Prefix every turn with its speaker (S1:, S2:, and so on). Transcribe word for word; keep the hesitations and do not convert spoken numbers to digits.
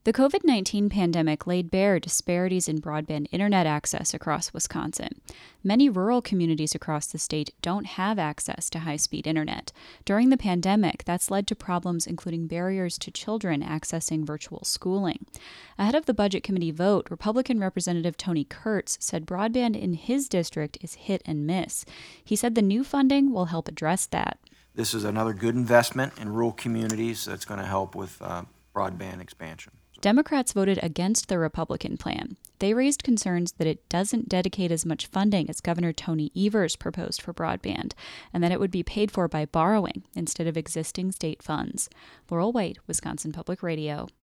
S1: The covid nineteen pandemic laid bare disparities in broadband internet access across Wisconsin. Many rural communities across the state don't have access to high-speed internet. During the pandemic, that's led to problems including barriers to children accessing virtual schooling. Ahead of the Budget Committee vote, Republican Representative Tony Kurtz said broadband in his district is hit and miss. He said the new funding will help address that.
S2: This is another good investment in rural communities that's going to help with uh, broadband expansion.
S1: Democrats voted against the Republican plan. They raised concerns that it doesn't dedicate as much funding as Governor Tony Evers proposed for broadband, and that it would be paid for by borrowing instead of existing state funds. Laurel White, Wisconsin Public Radio.